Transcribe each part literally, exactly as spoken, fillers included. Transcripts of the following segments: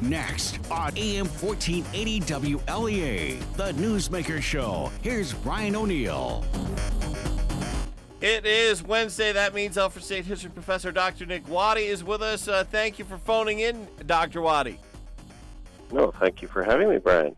Next on A M fourteen eighty W L E A, the Newsmaker Show. Here's Ryan O'Neill. It is Wednesday. That means Alfred State History Professor Doctor Nick Waddy is with us. Uh, thank you for phoning in, Doctor Waddy. No, thank you for having me, Brian.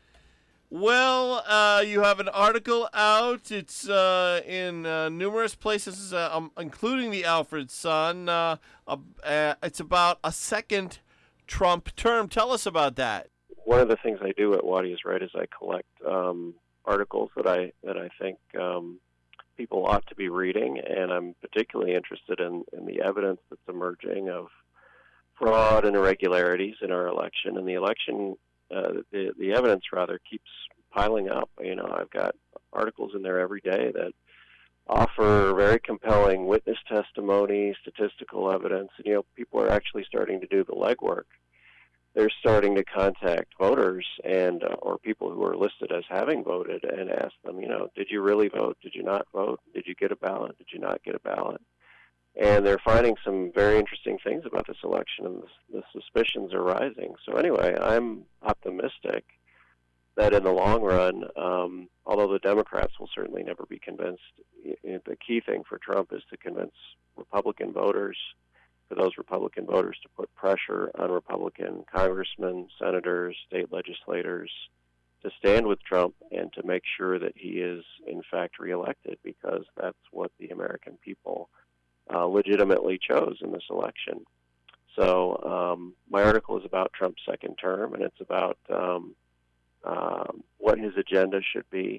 Well, uh, you have an article out. It's uh, in uh, numerous places, uh, um, including the Alfred Sun. Uh, uh, it's about a second Trump term. Tell us about that. One of the things I do at Waddy is Right is I collect um, articles that I that I think um, people ought to be reading, and I'm particularly interested in, in the evidence that's emerging of fraud and irregularities in our election. And the election, uh, the, the evidence, rather, keeps piling up. You know, I've got articles in there every day that offer very compelling witness testimony, statistical evidence, and, you know, people are actually starting to do the legwork. They're starting to contact voters and uh, or people who are listed as having voted and ask them, you know, did you really vote? Did you not vote? Did you get a ballot? Did you not get a ballot? And they're finding some very interesting things about this election, and the, the suspicions are rising. So anyway, I'm optimistic that in the long run, um, although the Democrats will certainly never be convinced, the key thing for Trump is to convince Republican voters, for those Republican voters to put pressure on Republican congressmen, senators, state legislators to stand with Trump and to make sure that he is, in fact, reelected, because that's what the American people uh, legitimately chose in this election. So um, my article is about Trump's second term, and it's about um, um, what his agenda should be.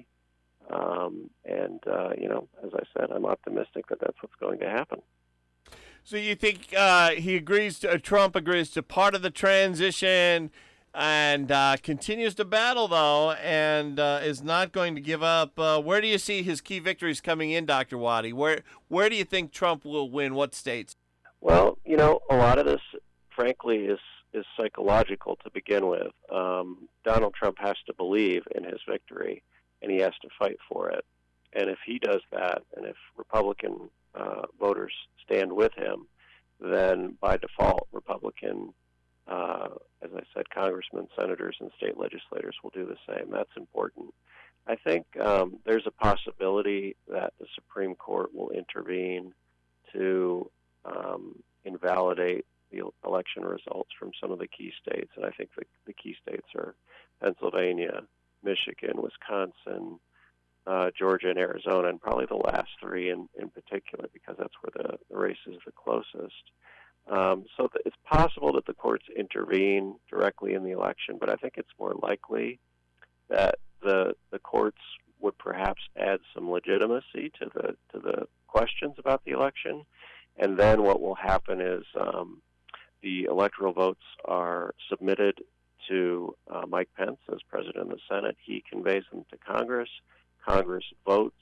Um, and, uh, you know, as I said, I'm optimistic that that's what's going to happen. So you think uh, he agrees to, uh, Trump agrees to part of the transition and uh, continues to battle, though, and uh, is not going to give up. Uh, where do you see his key victories coming in, Doctor Waddy? Where where do you think Trump will win? What states? Well, you know, a lot of this, frankly, is, is psychological to begin with. Um, Donald Trump has to believe in his victory, and he has to fight for it. And if he does that, and if Republican uh, voters stand with him, then by default, Republican, uh, as I said, congressmen, senators, and state legislators will do the same. That's important. I think um, there's a possibility that the Supreme Court will intervene to um, invalidate the election results from some of the key states, and I think the, the key states are Pennsylvania, Michigan, Wisconsin, Uh, Georgia and Arizona, and probably the last three in, in particular, because that's where the, the race is the closest. Um, so th- it's possible that the courts intervene directly in the election, but I think it's more likely that the the courts would perhaps add some legitimacy to the to the questions about the election, and then what will happen is um, the electoral votes are submitted to uh, Mike Pence as president of the Senate. He conveys them to Congress. Congress votes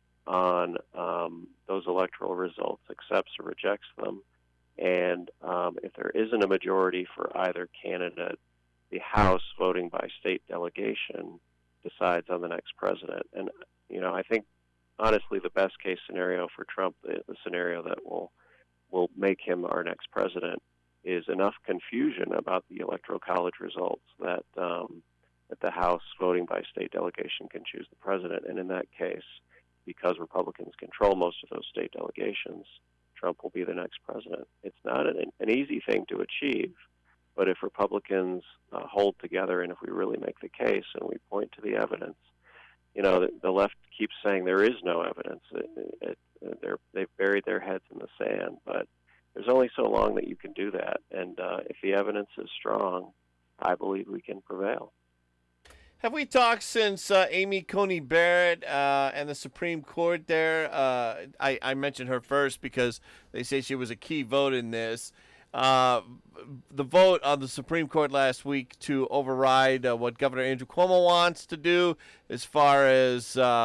on um, those electoral results, accepts or rejects them, and um, if there isn't a majority for either candidate, the House, voting by state delegation, decides on the next president. And, you know, I think, honestly, the best case scenario for Trump, the, the scenario that will will make him our next president, is enough confusion about the Electoral College results that um, that the House, voting by state delegation, can choose the president. And in that case, because Republicans control most of those state delegations, Trump will be the next president. It's not an, an easy thing to achieve, but if Republicans uh, hold together and if we really make the case and we point to the evidence, you know, the, the left keeps saying there is no evidence. It, it, they're, they've buried their heads in the sand, but there's only so long that you can do that. And uh, if the evidence is strong, I believe we can prevail. Have we talked since uh, Amy Coney Barrett uh, and the Supreme Court there? Uh, I, I mentioned her first because they say she was a key vote in this. Uh, the vote on the Supreme Court last week to override uh, what Governor Andrew Cuomo wants to do as far as uh,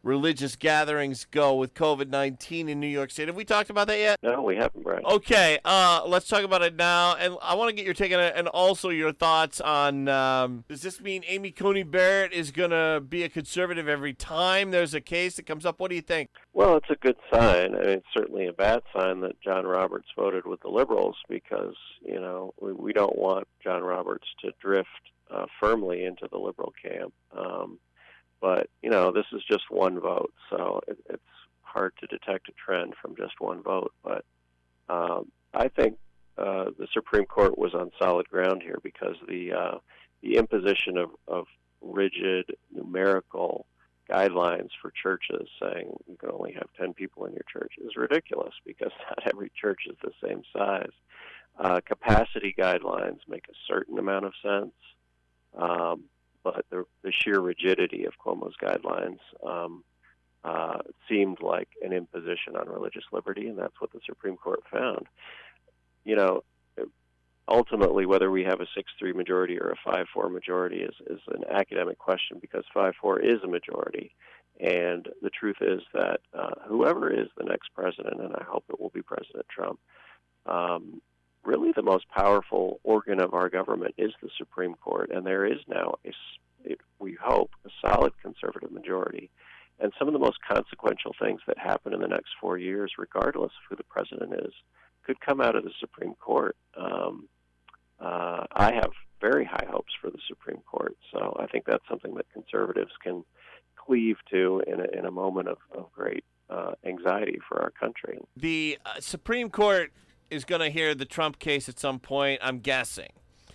religious gatherings go with COVID nineteen in New York State. Have we talked about that yet? No, we haven't, Brian. Okay, uh, let's talk about it now. And I want to get your take on it and also your thoughts on, um, does this mean Amy Coney Barrett is going to be a conservative every time there's a case that comes up? What do you think? Well, it's a good sign. I mean, it's certainly a bad sign that John Roberts voted with the liberals because, you know, we, we don't want John Roberts to drift uh, firmly into the liberal camp. Um, but, you know, this is just one vote, so it, it's hard to detect a trend from just one vote. But um, I think uh, the Supreme Court was on solid ground here because the uh, the imposition of, of rigid numerical guidelines for churches saying you can only have ten people in your church is ridiculous because not every church is the same size. Uh, capacity guidelines make a certain amount of sense, um, but the, the sheer rigidity of Cuomo's guidelines um, uh, seemed like an imposition on religious liberty, and that's what the Supreme Court found. You know, ultimately, whether we have a six three majority or a five four majority is, is an academic question because five four is a majority. And the truth is that uh, whoever is the next president, and I hope it will be President Trump, um, really the most powerful organ of our government is the Supreme Court. And there is now, a, it, we hope, a solid conservative majority. And some of the most consequential things that happen in the next four years, regardless of who the president is, could come out of the Supreme Court. Um, Uh, I have very high hopes for the Supreme Court, so I think that's something that conservatives can cleave to in a, in a moment of, of great uh, anxiety for our country. The uh, Supreme Court is going to hear the Trump case at some point, I'm guessing.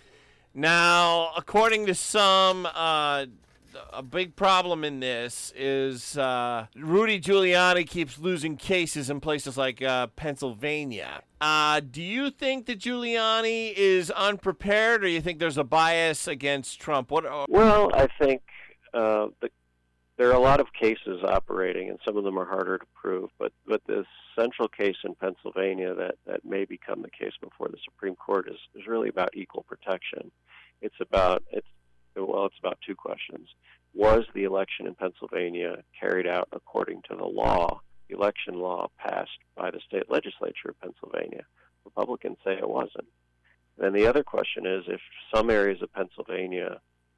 Now, according to some, uh, a big problem in this is uh, Rudy Giuliani keeps losing cases in places like uh, Pennsylvania. Uh, do you think that Giuliani is unprepared, or you think there's a bias against Trump? What? Are... Well, I think uh, the, there are a lot of cases operating, and some of them are harder to prove. But but this central case in Pennsylvania that, that may become the case before the Supreme Court is, is really about equal protection. It's about it's well, it's about two questions. Was the election in Pennsylvania carried out according to the law? The election law passed by the state legislature of Pennsylvania. Republicans say it wasn't. Then the other question is if some areas of Pennsylvania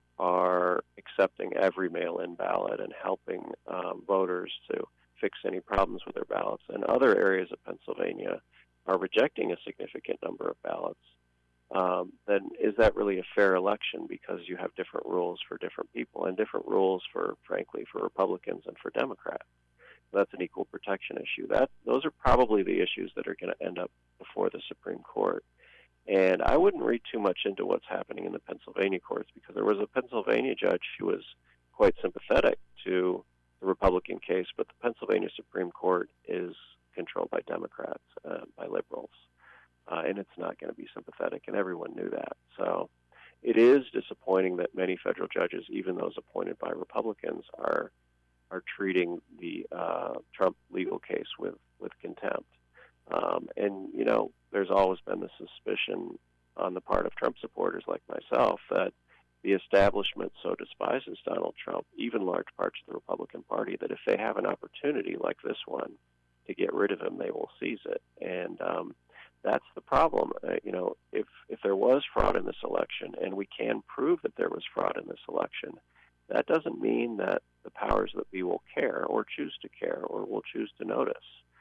are accepting every mail-in ballot and helping um, voters to fix any problems with their ballots, and other areas of Pennsylvania are rejecting a significant number of ballots, um, then is that really a fair election because you have different rules for different people and different rules for, frankly, for Republicans and for Democrats? That's an equal protection issue. That those are probably the issues that are going to end up before the Supreme Court. And I wouldn't read too much into what's happening in the Pennsylvania courts because there was a Pennsylvania judge who was quite sympathetic to the Republican case, but the Pennsylvania Supreme Court is controlled by Democrats, uh, by liberals, uh, and it's not going to be sympathetic, and everyone knew that. So it is disappointing that many federal judges, even those appointed by Republicans, are are treating the uh, Trump legal case with, with contempt. Um, and, you know, there's always been the suspicion on the part of Trump supporters like myself that the establishment so despises Donald Trump, even large parts of the Republican Party, that if they have an opportunity like this one to get rid of him, they will seize it. And um, that's the problem. Uh, you know, if, if there was fraud in this election, and we can prove that there was fraud in this election, that doesn't mean that the powers that be will care or choose to care or will choose to notice.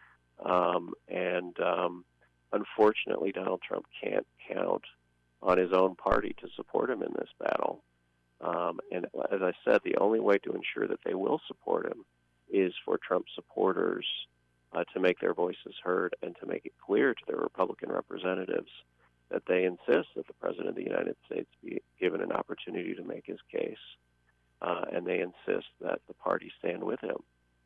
Um, and um, unfortunately, Donald Trump can't count on his own party to support him in this battle. Um, and as I said, the only way to ensure that they will support him is for Trump supporters uh, to make their voices heard and to make it clear to their Republican representatives that they insist that the President of the United States be given an opportunity to make his case. Uh, and they insist that the party stand with him.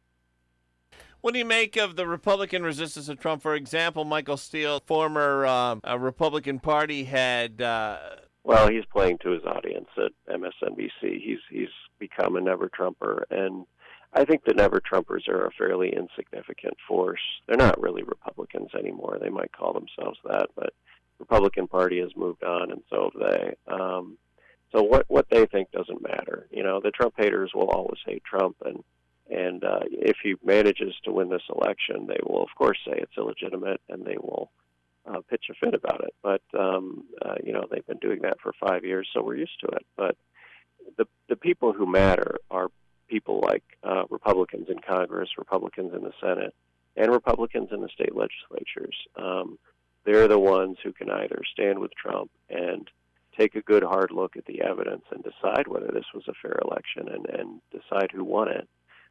What do you make of the Republican resistance of Trump? For example, Michael Steele, former um, uh, Republican Party head. Uh... Well, he's playing to his audience at M S N B C. He's he's become a never-Trumper, and I think the never-Trumpers are a fairly insignificant force. They're not really Republicans anymore. They might call themselves that, but the Republican Party has moved on, and so have they. Um, So what, what they think doesn't matter. You know, the Trump haters will always hate Trump, and, And uh, if he manages to win this election, they will, of course, say it's illegitimate, and they will uh, pitch a fit about it. But, um, uh, you know, they've been doing that for five years, so we're used to it. But the, the people who matter are people like uh, Republicans in Congress, Republicans in the Senate, and Republicans in the state legislatures. Um, they're the ones who can either stand with Trump and take a good hard look at the evidence and decide whether this was a fair election and, and decide who won it.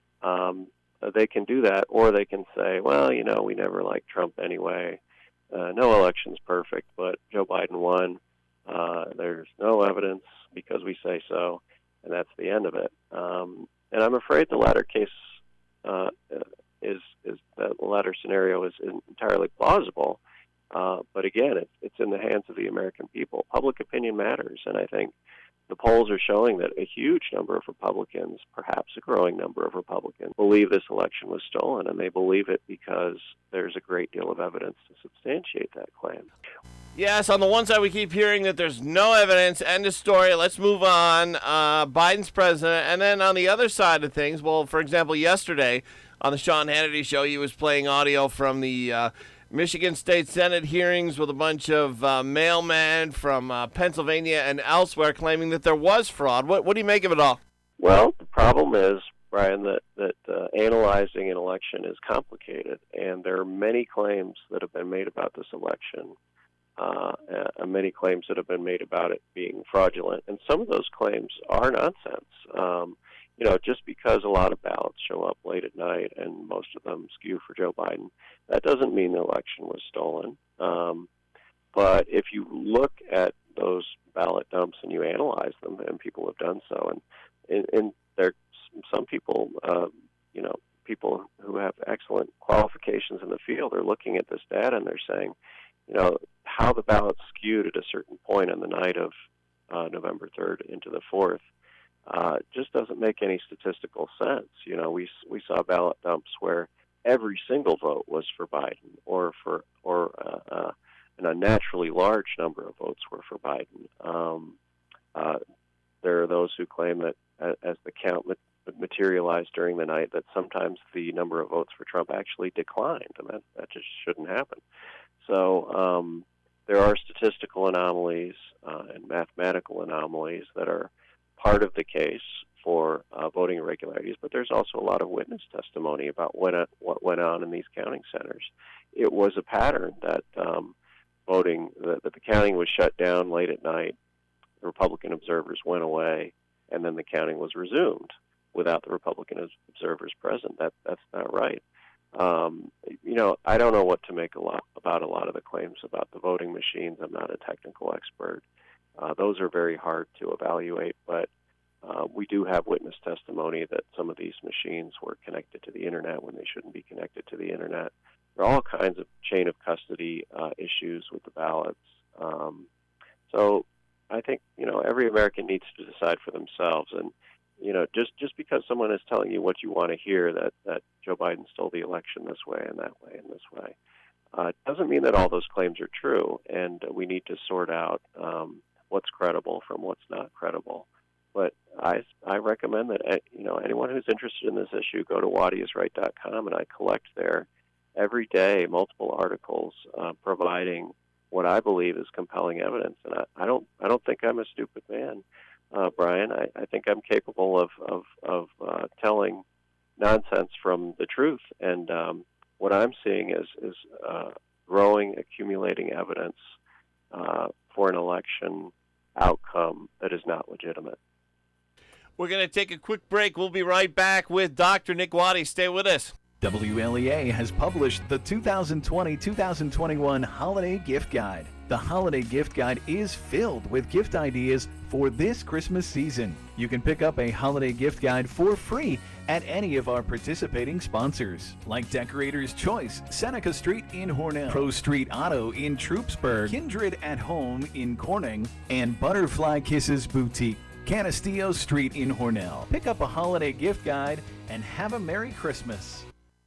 Um, they can do that, or they can say, well, you know, we never liked Trump anyway. Uh, no election's perfect, but Joe Biden won. Uh, there's no evidence because we say so, and that's the end of it. Um, and I'm afraid the latter case uh, is, is the latter scenario is entirely plausible. Uh, but again, it, it's in the hands of the American people. Public opinion matters, and I think the polls are showing that a huge number of Republicans, perhaps a growing number of Republicans, believe this election was stolen, and they believe it because there's a great deal of evidence to substantiate that claim. Yes, on the one side we keep hearing that there's no evidence, end of story, let's move on, uh, Biden's president. And then on the other side of things, well, for example, yesterday on the Sean Hannity show, he was playing audio from the uh, Michigan State Senate hearings with a bunch of uh, mailmen from uh, Pennsylvania and elsewhere claiming that there was fraud. What, what do you make of it all? Well, the problem is, Brian, that, that uh, analyzing an election is complicated, and there are many claims that have been made about this election, uh, and many claims that have been made about it being fraudulent, and some of those claims are nonsense. Um, you know, just because a lot of ballots show up late at night and most of them skew for Joe Biden, that doesn't mean the election was stolen. Um, but if you look at those ballot dumps and you analyze them, and people have done so, and, and, and there some people, uh, you know, people who have excellent qualifications in the field are looking at this data and they're saying, you know, how the ballots skewed at a certain point on the night of uh, November third into the fourth uh, just doesn't make any statistical sense. You know, we we saw ballot dumps where every single vote was for Biden, or for or uh, uh, an unnaturally large number of votes were for Biden. Um, uh, there are those who claim that uh, as the count materialized during the night, that sometimes the number of votes for Trump actually declined, and that, that just shouldn't happen. So um, there are statistical anomalies uh, and mathematical anomalies that are part of the case for uh, voting irregularities, but there's also a lot of witness testimony about what, uh, what went on in these counting centers. It was a pattern that um, voting, that, that the counting was shut down late at night, the Republican observers went away, and then the counting was resumed without the Republican observers present. That that's not right. Um, you know, I don't know what to make a lot about a lot of the claims about the voting machines. I'm not a technical expert. Uh, those are very hard to evaluate, but uh, we do have witness testimony that some of these machines were connected to the internet when they shouldn't be connected to the internet. There are all kinds of chain of custody uh, issues with the ballots. Um, so I think, you know, every American needs to decide for themselves. And you know, just, just because someone is telling you what you want to hear, that, that Joe Biden stole the election this way and that way and this way, uh, doesn't mean that all those claims are true. And uh, we need to sort out um, what's credible from what's not credible. But I, I recommend that, you know, anyone who's interested in this issue, go to wadi is right dot com, and I collect there every day multiple articles uh, providing what I believe is compelling evidence. And I, I don't I don't think I'm a stupid man. Uh, Brian, I, I think I'm capable of of, of uh, telling nonsense from the truth, and um, what I'm seeing is is uh, growing, accumulating evidence uh, for an election outcome that is not legitimate. We're going to take a quick break. We'll be right back with Doctor Nick Wadi. Stay with us. W L E A has published the two thousand twenty to two thousand twenty-one Holiday Gift Guide. The Holiday Gift Guide is filled with gift ideas for this Christmas season. You can pick up a Holiday Gift Guide for free at any of our participating sponsors, like Decorator's Choice, Seneca Street in Hornell, Pro Street Auto in Troopsburg, Kindred at Home in Corning, and Butterfly Kisses Boutique, Canastillo Street in Hornell. Pick up a Holiday Gift Guide and have a Merry Christmas.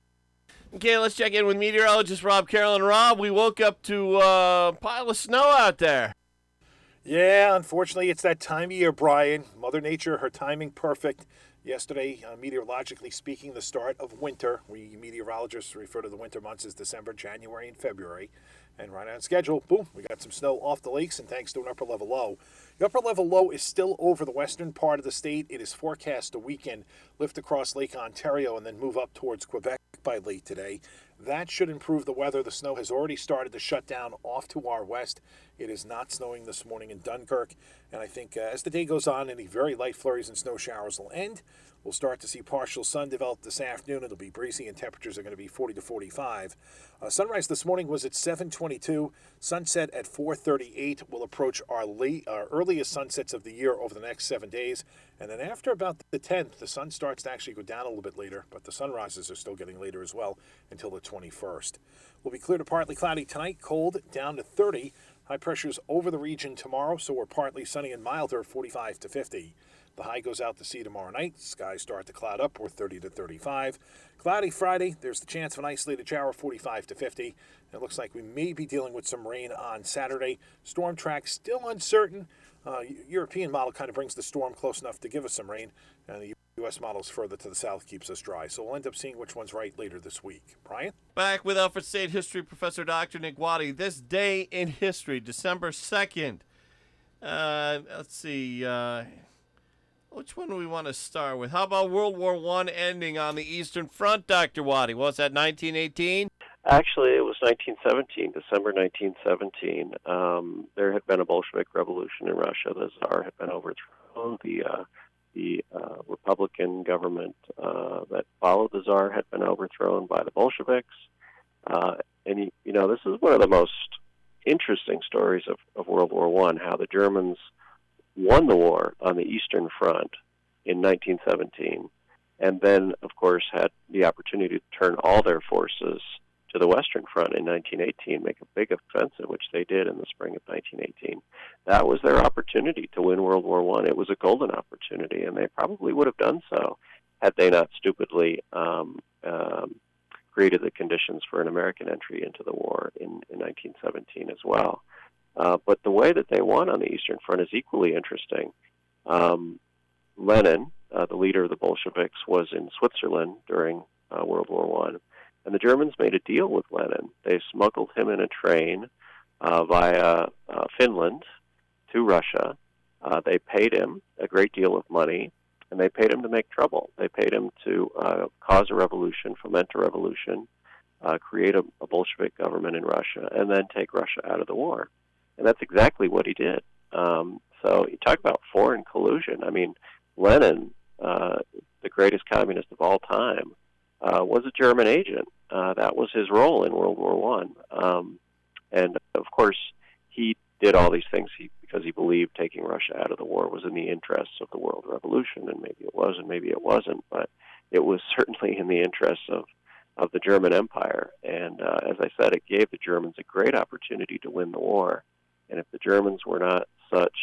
Okay, let's check in with meteorologist Rob Carroll. And Rob, we woke up to uh, a pile of snow out there. Yeah, unfortunately, it's that time of year, Brian. Mother Nature, her timing perfect. Yesterday, uh, meteorologically speaking, the start of winter. We meteorologists refer to the winter months as December, January, and February. And right on schedule, boom, we got some snow off the lakes, and thanks to an upper level low. The upper level low is still over the western part of the state. It is forecast to weaken, lift across Lake Ontario, and then move up towards Quebec by late today. That should improve the weather. The snow has already started to shut down off to our west. It is not snowing this morning in Dunkirk. And I think uh, as the day goes on, any very light flurries and snow showers will end. We'll start to see partial sun develop this afternoon. It'll be breezy and temperatures are going to be forty to forty-five. Uh, sunrise this morning was at seven twenty-two. Sunset at four thirty-eight. We'll approach our late, our earliest sunsets of the year over the next seven days. And then after about the tenth, the sun starts to actually go down a little bit later, but the sunrises are still getting later as well until the twenty-first. We'll be clear to partly cloudy tonight, cold down to thirty. High pressures over the region tomorrow, so we're partly sunny and milder, forty-five to fifty. The high goes out to sea tomorrow night. Skies start to cloud up, we're thirty to thirty-five. Cloudy Friday, there's the chance of an isolated shower, forty-five to fifty. It looks like we may be dealing with some rain on Saturday. Storm track still uncertain. Uh, European model kind of brings the storm close enough to give us some rain, and the U S models further to the south keeps us dry. So we'll end up seeing which one's right later this week. Brian? Back with Alfred State History Professor Doctor Nick Waddy. This day in history, December second. Uh, let's see. Uh, which one do we want to start with? How about World War One ending on the Eastern Front, Doctor Waddy? Was that nineteen eighteen? Actually, it was nineteen seventeen, December nineteen seventeen. Um, there had been a Bolshevik revolution in Russia. The Tsar had been overthrown. The uh, the uh, Republican government uh, that followed the Tsar had been overthrown by the Bolsheviks. Uh, and, you, you know, this is one of the most interesting stories of, of World War One, how the Germans won the war on the Eastern Front in nineteen seventeen, and then, of course, had the opportunity to turn all their forces to the Western Front in nineteen eighteen, make a big offensive, which they did in the spring of nineteen eighteen. That was their opportunity to win World War One. It was a golden opportunity, and they probably would have done so had they not stupidly um, um, created the conditions for an American entry into the war in, in nineteen seventeen as well. Uh, but the way that they won on the Eastern Front is equally interesting. Um, Lenin, uh, the leader of the Bolsheviks, was in Switzerland during uh, World War One. And the Germans made a deal with Lenin. They smuggled him in a train uh, via uh, Finland to Russia. Uh, they paid him a great deal of money, and they paid him to make trouble. They paid him to uh, cause a revolution, foment a revolution, uh, create a, a Bolshevik government in Russia, and then take Russia out of the war. And that's exactly what he did. Um, so you talk about foreign collusion. I mean, Lenin, uh, the greatest communist of all time, Uh, was a German agent. Uh, that was his role in World War One, um, and of course, he did all these things he, because he believed taking Russia out of the war was in the interests of the world revolution, and maybe it was, and maybe it wasn't, but it was certainly in the interests of of the German Empire. And uh, as I said, it gave the Germans a great opportunity to win the war. And if the Germans were not such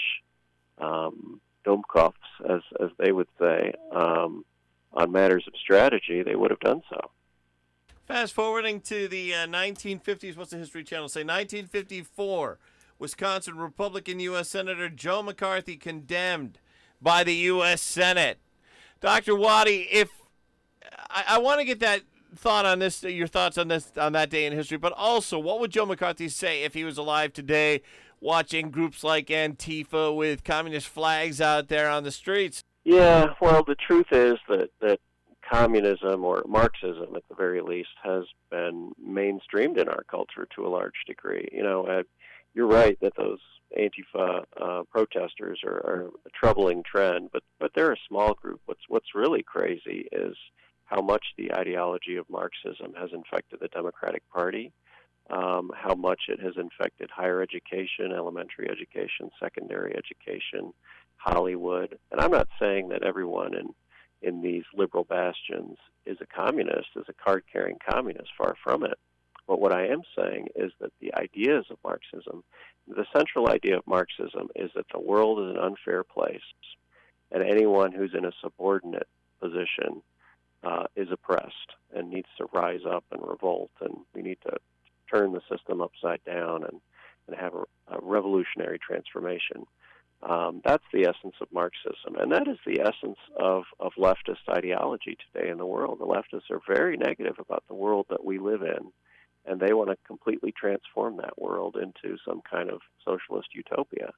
um, Dummkopfs, as as they would say, um, on matters of strategy, they would have done so. Fast forwarding to the uh, nineteen fifties, what's the History Channel say? nineteen fifty-four, Wisconsin Republican U S Senator Joe McCarthy condemned by the U S Senate. Doctor Waddy, if I, I want to get that thought on this, your thoughts on this on that day in history, but also, what would Joe McCarthy say if he was alive today, watching groups like Antifa with communist flags out there on the streets? Yeah, well, the truth is that, that communism, or Marxism at the very least, has been mainstreamed in our culture to a large degree. You know, uh, you're right that those Antifa uh, protesters are, are a troubling trend, but, but they're a small group. What's, what's really crazy is how much the ideology of Marxism has infected the Democratic Party, um, how much it has infected higher education, elementary education, secondary education, Hollywood. And I'm not saying that everyone in, in these liberal bastions is a communist, is a card-carrying communist, far from it. But what I am saying is that the ideas of Marxism, the central idea of Marxism is that the world is an unfair place, and anyone who's in a subordinate position uh, is oppressed and needs to rise up and revolt, and we need to turn the system upside down and and have a, a revolutionary transformation. Um, that's the essence of Marxism, and that is the essence of, of leftist ideology today in the world. The leftists are very negative about the world that we live in, and they want to completely transform that world into some kind of socialist utopia.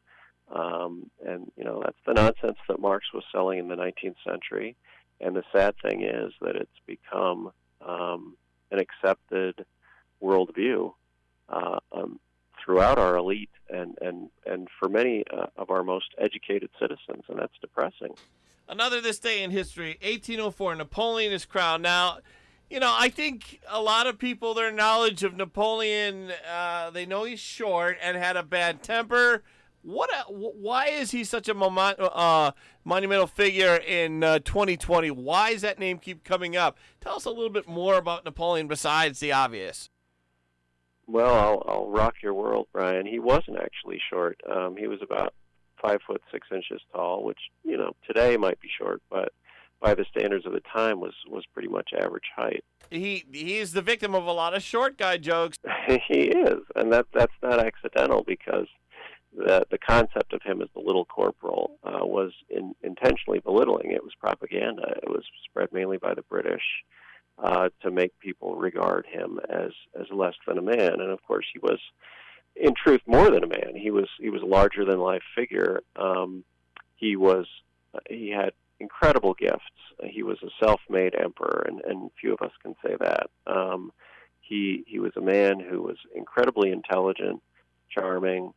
Um, and, you know, that's the nonsense that Marx was selling in the nineteenth century. And the sad thing is that it's become um, an accepted worldview uh, um, throughout our elite and, and, and for many uh, of our most educated citizens, and that's depressing. Another this day in history, eighteen oh four, Napoleon is crowned. Now, you know, I think a lot of people, their knowledge of Napoleon, uh, they know he's short and had a bad temper. What? A, why is he such a moment, uh, monumental figure in uh, twenty twenty? Why does that name keep coming up? Tell us a little bit more about Napoleon besides the obvious. Well, I'll, I'll rock your world, Brian. He wasn't actually short. Um, he was about five foot six inches tall, which, you know, today might be short, but by the standards of the time was, was pretty much average height. He he is the victim of a lot of short guy jokes. He is, and that that's not accidental, because the the concept of him as the little corporal uh, was in, intentionally belittling. It was propaganda. It was spread mainly by the British uh, to make people regard him as, as less than a man. And of course, he was, in truth, more than a man. He was he was a larger than life figure. Um, he was he had incredible gifts. He was a self-made emperor, and, and few of us can say that. Um, he he was a man who was incredibly intelligent, charming,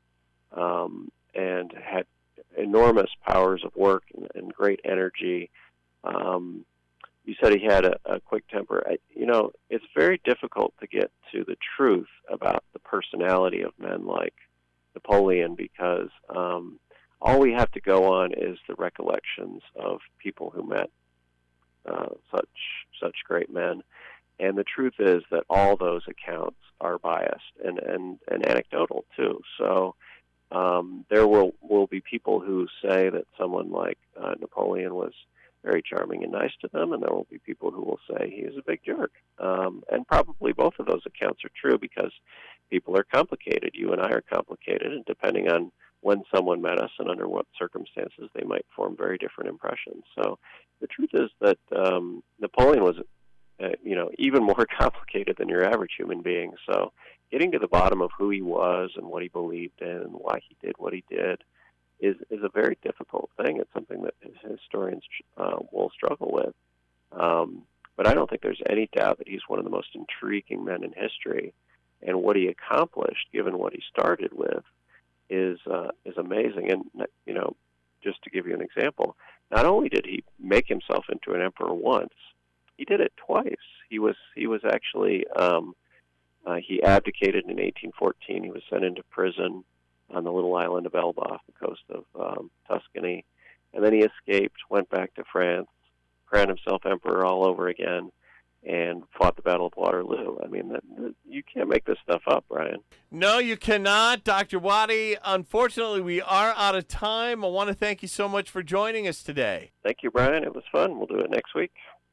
um, and had enormous powers of work and, and great energy. Um, you said he had a, a quick temper. I, you know, it's very difficult to get to the truth about the personality of men like Napoleon, because um, all we have to go on is the recollections of people who met uh, such such great men. And the truth is that all those accounts are biased and, and, and anecdotal, too. So um, there will, will be people who say that someone like uh, Napoleon was very charming and nice to them, and there will be people who will say he was a big jerk. Um, and probably both of those accounts are true, because people are complicated. You and I are complicated, and depending on when someone met us and under what circumstances, they might form very different impressions. So the truth is that um, Napoleon was Uh, you know, even more complicated than your average human being. So getting to the bottom of who he was and what he believed in and why he did what he did is, is a very difficult thing. It's something that historians uh, will struggle with. Um, but I don't think there's any doubt that he's one of the most intriguing men in history. And what he accomplished, given what he started with, is uh, is amazing. And, you know, just to give you an example, not only did he make himself into an emperor once, he did it twice. He was he was actually um, uh, he abdicated in eighteen fourteen. He was sent into prison on the little island of Elba off the coast of um, Tuscany, and then he escaped, went back to France, crowned himself emperor all over again, and fought the Battle of Waterloo. I mean, that, that, you can't make this stuff up, Brian. No, you cannot, Doctor Waddy. Unfortunately, we are out of time. I want to thank you so much for joining us today. Thank you, Brian. It was fun. We'll do it next week.